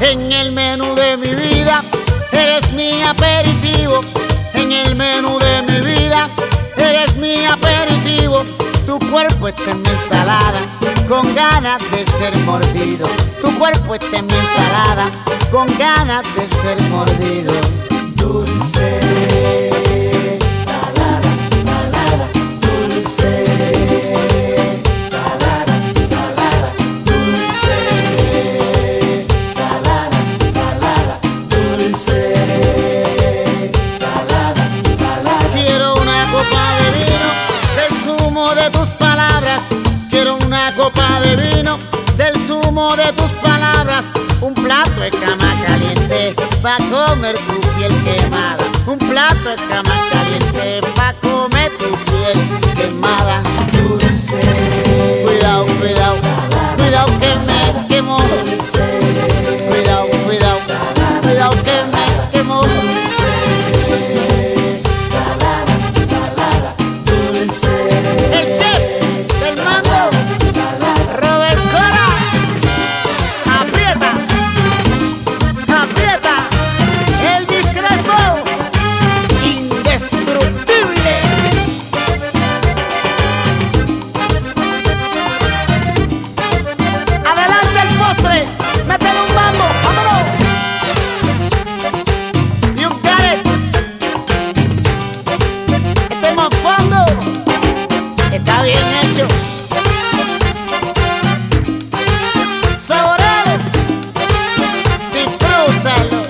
En el menú de mi vida eres mi aperitivo. En el menú de mi vida eres mi aperitivo. Tu cuerpo está en mi ensalada, con ganas de ser mordido. Tu cuerpo está en mi ensalada, con ganas de ser mordido. Dulce, salada, salada, dulce, salada, salada, dulce, salada, salada, dulce, salada, salada. Quiero una copa de vino del zumo de tus palabras. Quiero una copa de vino del zumo de tus palabras. Un plato de cama caliente pa' comer tu piel quemada. Un plato de cama caliente pa' comer tu piel quemada. Dulce, cuidado, cuidado, cuidado que me quemo. Cuidado, cuidado, cuidado que me quemo. Salada, salada, dulce. El chef del mango, Robert Cora. Aprieta, aprieta. Elvis Crespo, indestructible. Adelante el postre, métele un mambo, vámonos. Y un caret. Este mofongo está bien hecho. Saborealo, disfrútalo.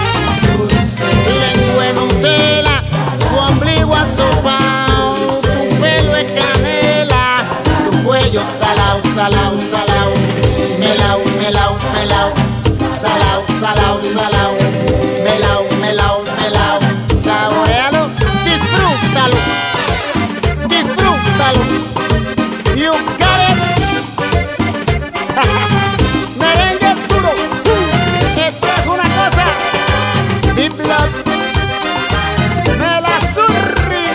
Lengua en Nutella, tu ombligo asopao, tu pelo es canela, tu cuello salao, salao, salao, melao, melao, melao, salao, salao, salao, melao, melao, melao. Saborealo, disfrútalo, disfrútalo. You got it. Merengue puro. Esto es una cosa. Big Blood, Melazurri.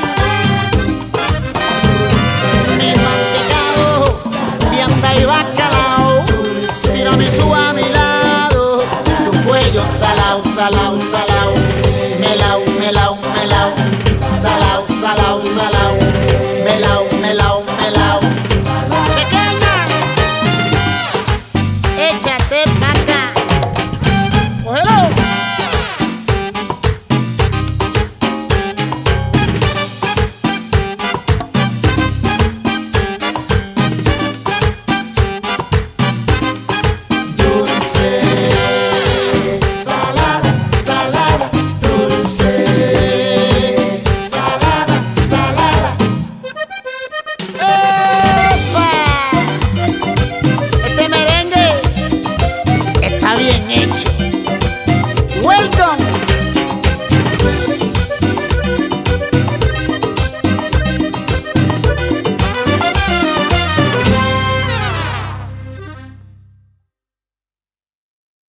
Mi mantecado, vianda y bacalao. Tiramisú a mi lado. Tu cuello salao, salao, salao. Melao, melao, melao. Salao, salao, salao. Melao, melao, melao. Pequeña, échate